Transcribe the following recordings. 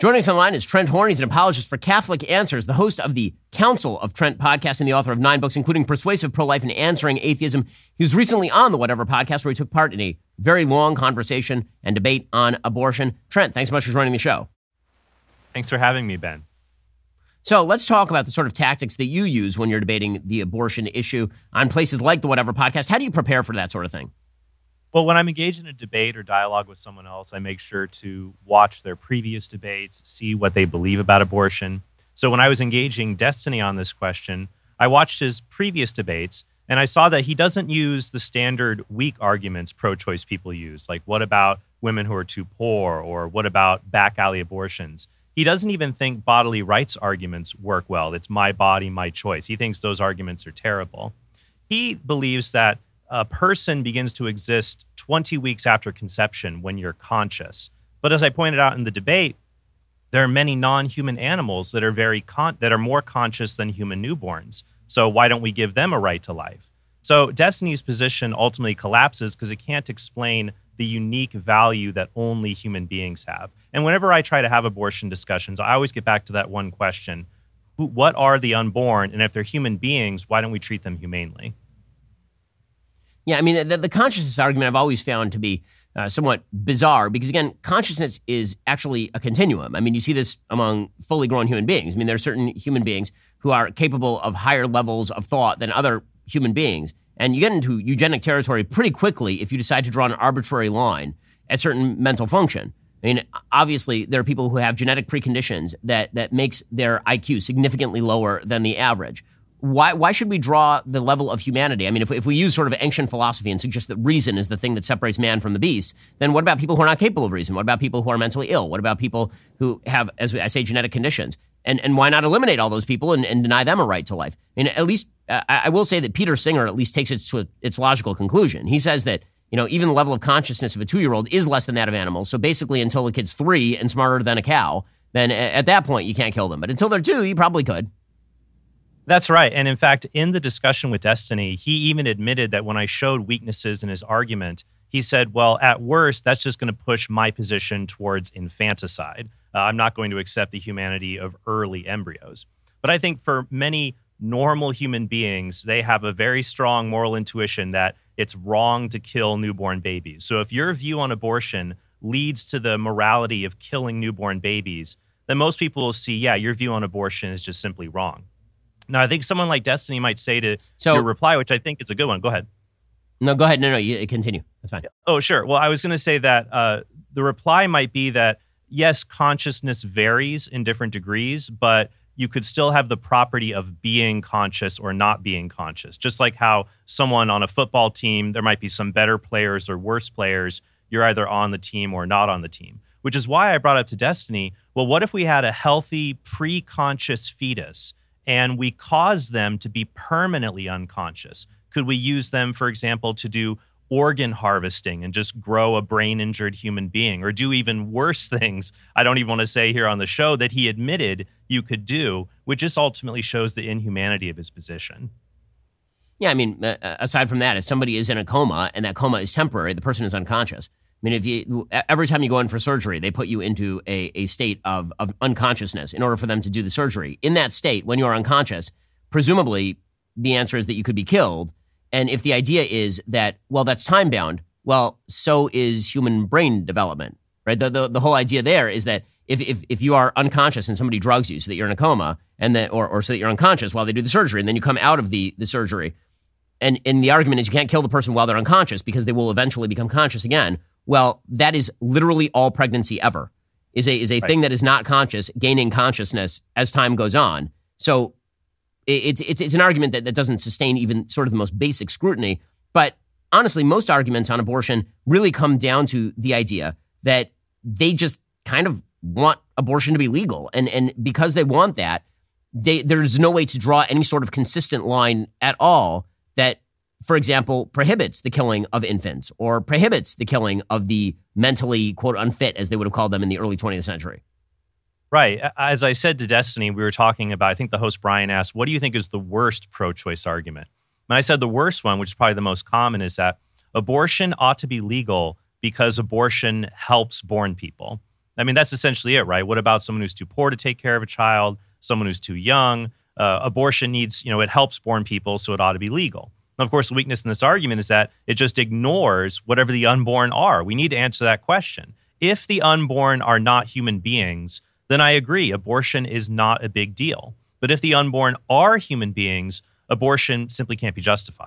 Joining us online is Trent Horn. He's an apologist for Catholic Answers, the host of the Council of Trent podcast and the author of 9 books, including Persuasive Pro-Life and Answering Atheism. He was recently on the Whatever podcast, where he took part in a very long conversation and debate on abortion. Trent, thanks so much for joining the show. Thanks for having me, Ben. So let's talk about the sort of tactics that you use when you're debating the abortion issue on places like the Whatever podcast. How do you prepare for that sort of thing? Well, when I'm engaged in a debate or dialogue with someone else, I make sure to watch their previous debates, see what they believe about abortion. So when I was engaging Destiny on this question, I watched his previous debates, and I saw that he doesn't use the standard weak arguments pro-choice people use, like what about women who are too poor, or what about back alley abortions. He doesn't even think bodily rights arguments work well. It's my body, my choice. He thinks those arguments are terrible. He believes that a person begins to exist 20 weeks after conception when you're conscious. But as I pointed out in the debate, there are many non-human animals that are that are more conscious than human newborns. So why don't we give them a right to life? So Destiny's position ultimately collapses because it can't explain the unique value that only human beings have. And whenever I try to have abortion discussions, I always get back to that one question: what are the unborn? And if they're human beings, why don't we treat them humanely? Yeah, I mean, the consciousness argument I've always found to be somewhat bizarre because, again, consciousness is actually a continuum. I mean, you see this among fully grown human beings. I mean, there are certain human beings who are capable of higher levels of thought than other human beings. And you get into eugenic territory pretty quickly if you decide to draw an arbitrary line at certain mental function. I mean, obviously, there are people who have genetic preconditions that makes their IQ significantly lower than the average. Why should we draw the level of humanity? I mean, if we use sort of ancient philosophy and suggest that reason is the thing that separates man from the beast, then what about people who are not capable of reason? What about people who are mentally ill? What about people who have, as I say, genetic conditions? And why not eliminate all those people and deny them a right to life? I mean, at least I will say that Peter Singer at least takes it to its logical conclusion. He says that, you know, even the level of consciousness of a 2-year-old is less than that of animals. So basically, until the kid's 3 and smarter than a cow, then at that point you can't kill them. But until they're 2, you probably could. That's right. And in fact, in the discussion with Destiny, he even admitted that when I showed weaknesses in his argument, he said, well, at worst, that's just going to push my position towards infanticide. I'm not going to accept the humanity of early embryos. But I think for many normal human beings, they have a very strong moral intuition that it's wrong to kill newborn babies. So if your view on abortion leads to the morality of killing newborn babies, then most people will see, yeah, your view on abortion is just simply wrong. Now, I think someone like Destiny might say to your reply, which I think is a good one. Go ahead. No, go ahead. No, you continue. That's fine. Oh, sure. Well, I was going to say that the reply might be that, yes, consciousness varies in different degrees, but you could still have the property of being conscious or not being conscious. Just like how someone on a football team, there might be some better players or worse players. You're either on the team or not on the team, which is why I brought up to Destiny, well, what if we had a healthy pre-conscious fetus and we cause them to be permanently unconscious? Could we use them, for example, to do organ harvesting and just grow a brain-injured human being, or do even worse things, I don't even want to say here on the show, that he admitted you could do, which just ultimately shows the inhumanity of his position? Yeah, I mean, aside from that, if somebody is in a coma and that coma is temporary, the person is unconscious. I mean, every time you go in for surgery, they put you into a state of unconsciousness in order for them to do the surgery. In that state, when you are unconscious, presumably the answer is that you could be killed. And if the idea is that, well, that's time bound, well, so is human brain development, right? The whole idea there is that if you are unconscious and somebody drugs you so that you're in a coma, and that or so that you're unconscious while they do the surgery, and then you come out of the surgery, and the argument is you can't kill the person while they're unconscious because they will eventually become conscious again. Well, that is literally all pregnancy ever, is a right. Thing that is not conscious, gaining consciousness as time goes on. So it's an argument that doesn't sustain even sort of the most basic scrutiny. But honestly, most arguments on abortion really come down to the idea that they just kind of want abortion to be legal. And because they want that, there's no way to draw any sort of consistent line at all that, for example, prohibits the killing of infants or prohibits the killing of the mentally, quote, unfit, as they would have called them in the early 20th century. Right. As I said to Destiny, we were talking about, I think the host Brian asked, what do you think is the worst pro-choice argument? And I said the worst one, which is probably the most common, is that abortion ought to be legal because abortion helps born people. I mean, that's essentially it, right? What about someone who's too poor to take care of a child, someone who's too young? Abortion needs, it helps born people, so it ought to be legal. And of course, the weakness in this argument is that it just ignores whatever the unborn are. We need to answer that question. If the unborn are not human beings, then I agree, abortion is not a big deal. But if the unborn are human beings, abortion simply can't be justified.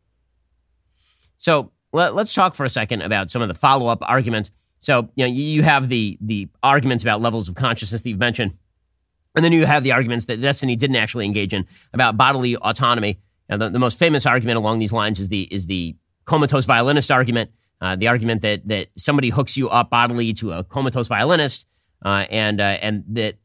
So let's talk for a second about some of the follow-up arguments. So, you have the arguments about levels of consciousness that you've mentioned, and then you have the arguments that Destiny didn't actually engage in about bodily autonomy. Now, the most famous argument along these lines is the comatose violinist argument, the argument that somebody hooks you up bodily to a comatose violinist, and that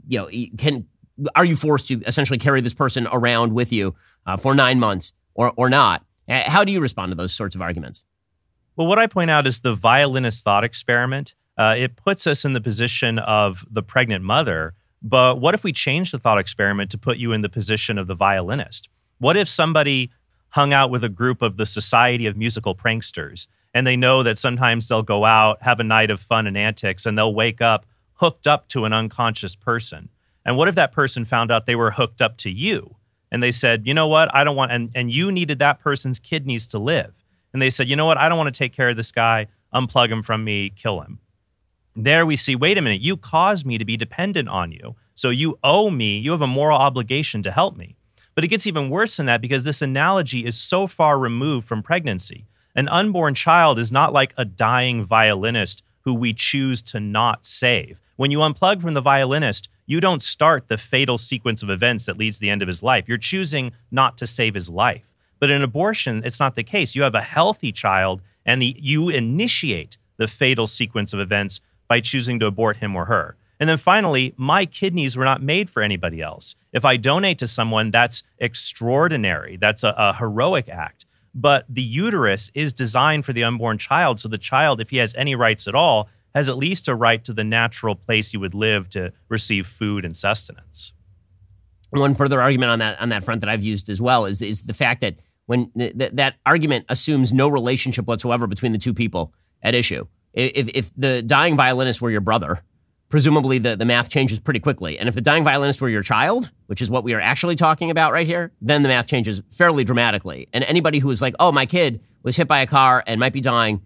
are you forced to essentially carry this person around with you for 9 months or not? How do you respond to those sorts of arguments? Well, what I point out is the violinist thought experiment. It puts us in the position of the pregnant mother. But what if we change the thought experiment to put you in the position of the violinist? What if somebody hung out with a group of the Society of Musical Pranksters, and they know that sometimes they'll go out, have a night of fun and antics, and they'll wake up hooked up to an unconscious person? And what if that person found out they were hooked up to you? And they said, you know what, I don't want, and you needed that person's kidneys to live. And they said, you know what, I don't want to take care of this guy, unplug him from me, kill him. There we see, wait a minute, you caused me to be dependent on you. So you owe me, you have a moral obligation to help me. But it gets even worse than that because this analogy is so far removed from pregnancy. An unborn child is not like a dying violinist who we choose to not save. When you unplug from the violinist, you don't start the fatal sequence of events that leads to the end of his life. You're choosing not to save his life. But in abortion, it's not the case. You have a healthy child, and you initiate the fatal sequence of events by choosing to abort him or her. And then finally, my kidneys were not made for anybody else. If I donate to someone, that's extraordinary. That's a heroic act. But the uterus is designed for the unborn child, so the child, if he has any rights at all, has at least a right to the natural place he would live to receive food and sustenance. One further argument on that front that I've used as well is the fact that when that argument assumes no relationship whatsoever between the two people at issue. If the dying violinist were your brother, presumably the math changes pretty quickly. And if the dying violinist were your child, which is what we are actually talking about right here, then the math changes fairly dramatically. And anybody who is like, oh, my kid was hit by a car and might be dying,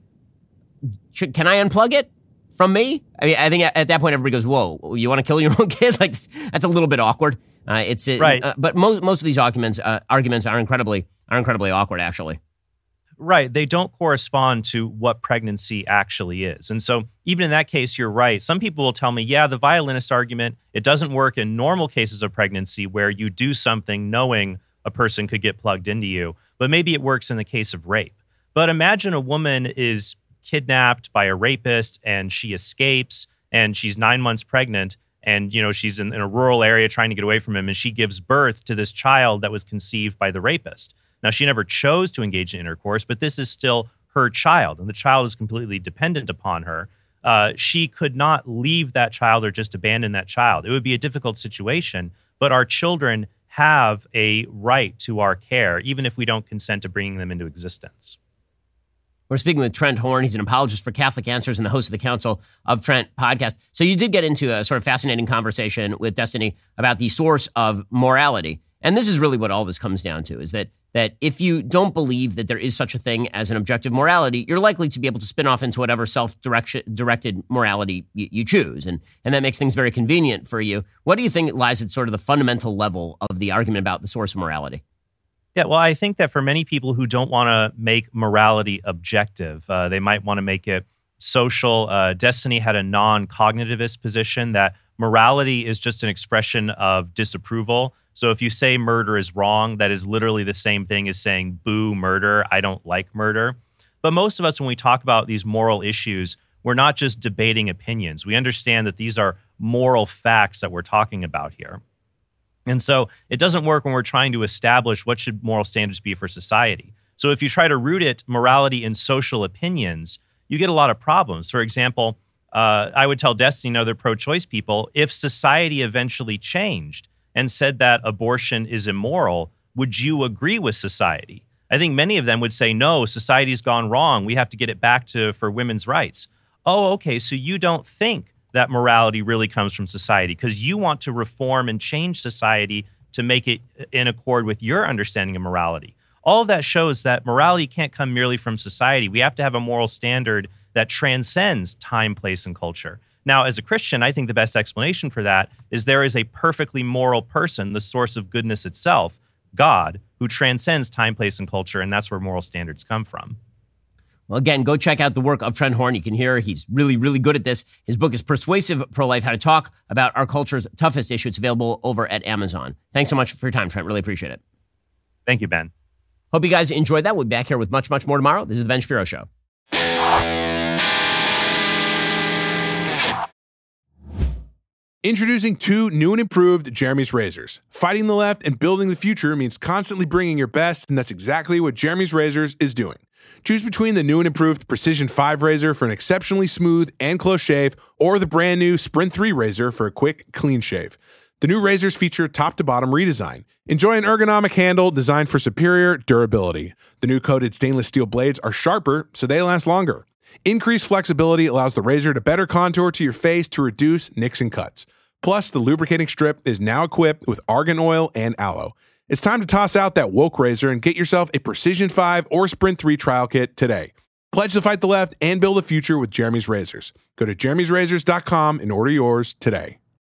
can I unplug it from me? I mean, I think at that point everybody goes, whoa, you want to kill your own kid? Like, that's a little bit awkward. Right. But most of these arguments are incredibly awkward, actually. Right. They don't correspond to what pregnancy actually is. And so even in that case, you're right. Some people will tell me, yeah, the violinist argument, it doesn't work in normal cases of pregnancy where you do something knowing a person could get plugged into you, but maybe it works in the case of rape. But imagine a woman is kidnapped by a rapist and she escapes and she's 9 months pregnant and, she's in a rural area trying to get away from him, and she gives birth to this child that was conceived by the rapist. Now, she never chose to engage in intercourse, but this is still her child, and the child is completely dependent upon her. She could not leave that child or just abandon that child. It would be a difficult situation, but our children have a right to our care, even if we don't consent to bringing them into existence. We're speaking with Trent Horn. He's an apologist for Catholic Answers and the host of the Council of Trent podcast. So you did get into a sort of fascinating conversation with Destiny about the source of morality. And this is really what all this comes down to, is that if you don't believe that there is such a thing as an objective morality, you're likely to be able to spin off into whatever self-directed morality you choose. And that makes things very convenient for you. What do you think lies at sort of the fundamental level of the argument about the source of morality? Yeah, well, I think that for many people who don't want to make morality objective, they might want to make it social. Destiny had a non-cognitivist position that morality is just an expression of disapproval. So if you say murder is wrong, that is literally the same thing as saying, boo, murder, I don't like murder. But most of us, when we talk about these moral issues, we're not just debating opinions. We understand that these are moral facts that we're talking about here. And so it doesn't work when we're trying to establish what should moral standards be for society. So if you try to root morality in social opinions, you get a lot of problems. For example, I would tell Destiny and other pro-choice people, if society eventually changed and said that abortion is immoral, would you agree with society? I think many of them would say, no, society's gone wrong. We have to get it back for women's rights. Oh, okay, so you don't think that morality really comes from society, because you want to reform and change society to make it in accord with your understanding of morality. All of that shows that morality can't come merely from society. We have to have a moral standard that transcends time, place, and culture. Now, as a Christian, I think the best explanation for that is there is a perfectly moral person, the source of goodness itself, God, who transcends time, place, and culture, and that's where moral standards come from. Well, again, go check out the work of Trent Horn. You can hear he's really, really good at this. His book is Persuasive Pro-Life, How to Talk About Our Culture's Toughest Issue. It's available over at Amazon. Thanks so much for your time, Trent. Really appreciate it. Thank you, Ben. Hope you guys enjoyed that. We'll be back here with much, much more tomorrow. This is The Ben Shapiro Show. Introducing two new and improved Jeremy's razors. Fighting the left and building the future means constantly bringing your best, and that's exactly what Jeremy's Razors is doing. Choose between the new and improved Precision 5 razor for an exceptionally smooth and close shave, or the brand new Sprint 3 razor for a quick, clean shave. The new razors feature top-to-bottom redesign. Enjoy an ergonomic handle designed for superior durability. The new coated stainless steel blades are sharper, so they last longer. Increased flexibility allows the razor to better contour to your face to reduce nicks and cuts. Plus, the lubricating strip is now equipped with argan oil and aloe. It's time to toss out that woke razor and get yourself a Precision 5 or Sprint 3 trial kit today. Pledge to fight the left and build a future with Jeremy's Razors. Go to jeremy'srazors.com and order yours today.